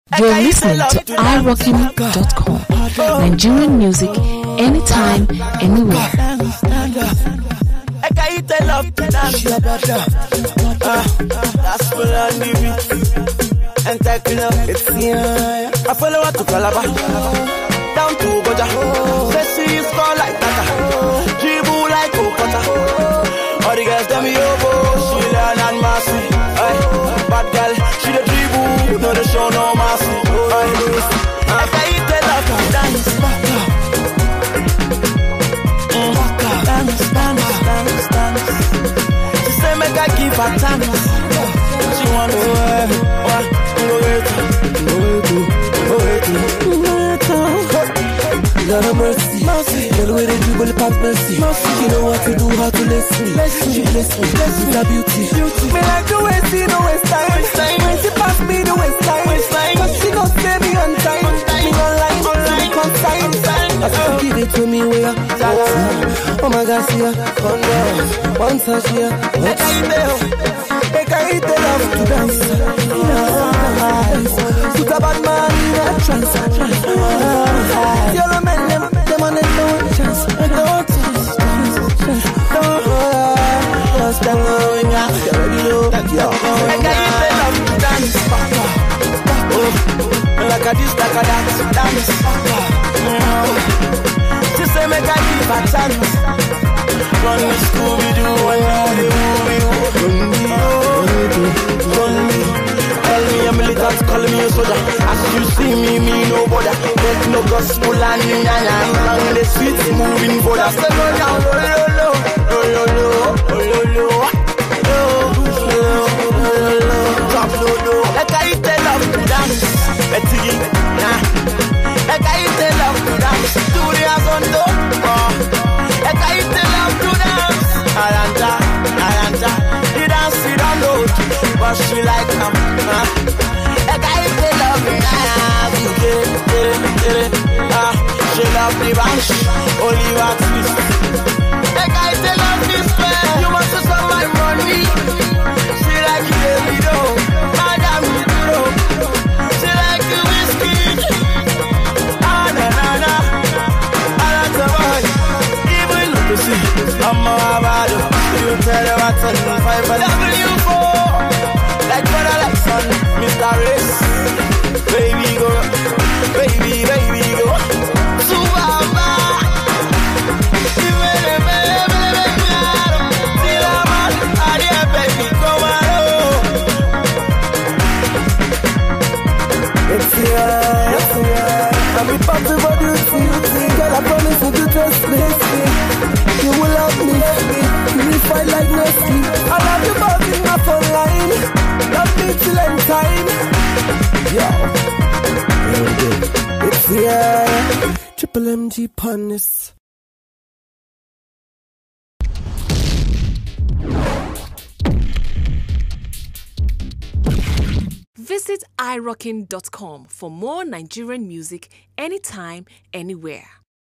You're listening to iRockin.com. Nigerian music, anytime, anywhere. That's what I need. And taking up, it's I follow her to Calabar, down to Goja. Say she's called like Tata, dribble like Okota. All the girls tell me, she learn and mercy. Bad girl, she the dribble, no the show no mercy. I can't tell her to dance. Dance. She say make I give her chance. She want to Lord of mercy, girl with a dribble past mercy. She know what to do, how to bless me. She bless me with her beauty. Me like the way she no waste time. When she pass me the waste time, cause she gon' stay me on time. Me online, she consign. I said give it to me where oh my God, see ya, one touch here. Make I eat the love to dance. Put a bad man in a trance. Yellow men, them on the no chance. No chance. No stand going out. Make I eat the love to dance. Like a this, like a dance. She say make I give a chance. Run me Scooby-Doo, run me. Tell me a militant, call me a soldier. As you see me no bother. Make no gospel and on the streets moving forward. Step down, drop low. Like I eat the love to dance. Betty, like I eat the love to dance. Do the ass on top. Like I eat the love to dance. Aranja, the dance she don't know, but she like him. Like I eat the love to dance. She love the ranch, only wax twist. Like I eat the love this way. You must have some my money. She like you, baby, though. Madam, you know. She like the whiskey. Na. I like the boy. Even look to see. I'm a bad. You tell her what's on 5 W4. Like brother, like son. Mr. Race. Baby, go. Subaba. You better, till I'm out here, baby, come on. It's here. I'm a party for duty. Girl, I promise you to trust me. You will love me. You will fight like nothing. I love you both in my phone line. Love me till end time. Yo. It's here. Triple MG Punis. Visit iRockin.com for more Nigerian music, anytime, anywhere.